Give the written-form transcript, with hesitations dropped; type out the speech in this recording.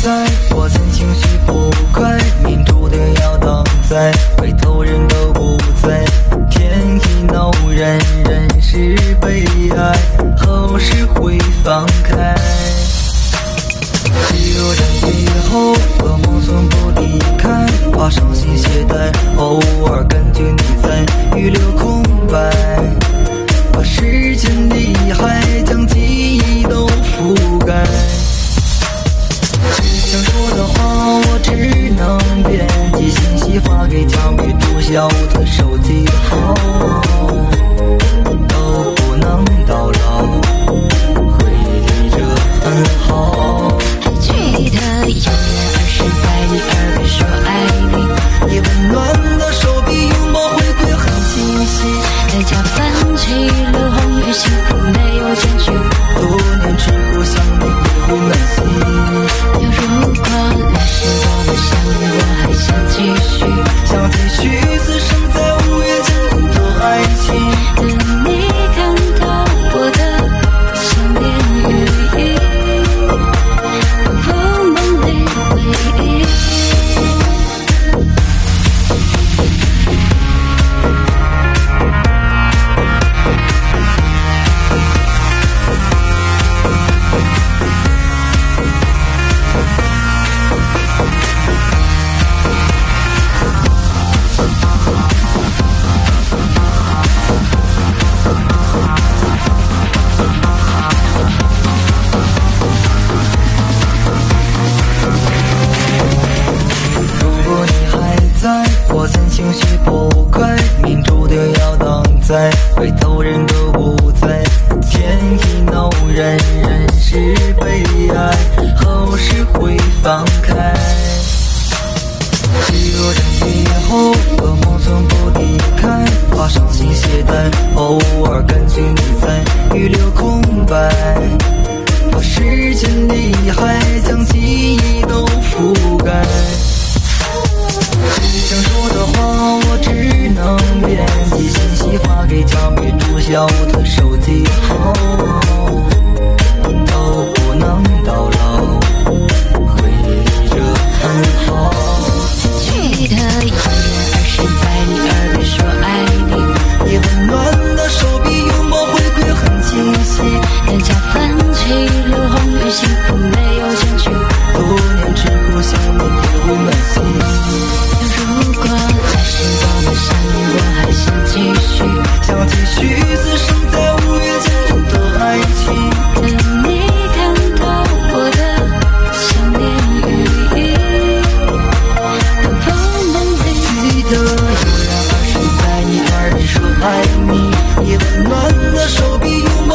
在，我见情绪不快，命注定要当灾，回头人都不在，天意恼人，人是悲哀，何时会放开？记录着以后，噩梦从不离开，怕伤心懈怠，偶尔感觉你在，预留空白，把时间厉害，将记忆都覆盖。想说的话我只能编辑信息发给教育注销的手机号，都不能到老，回忆着很好。 还记得有人儿时在你耳边说爱你， 你温暖的手臂拥抱回归很清晰， 在家翻起了红雨，幸福没有结局， 多年之后想你也会惋惜。 如果那时我们相遇，我还想继续， 想继续此生在五月间的爱情， 等你看到我的想念语音，风梦里回忆。 我见情绪不快，命注定要当灾，回头人都不在，天意恼人，人是悲哀，何时会放开？记录着以后，噩梦从不离开，怕伤心懈怠，偶尔感觉你在，预留空白，把时间厉害，将记忆都覆盖。想说的话我只能编辑信息发给教育注销的手机号，都不能到老，回忆着很好。 记得有人儿时在你耳边说爱你， 你温暖的手臂拥抱回归很清晰， 在家翻起了红雨，幸福没有结局， 多年之后想你也会惋惜。 如果那时我们相遇，我还想继续， 想继续此生在五月间的爱情， 等你看到我的想念语音，等风梦里。 记得有人儿时在你耳边说爱你，你温暖的手臂拥抱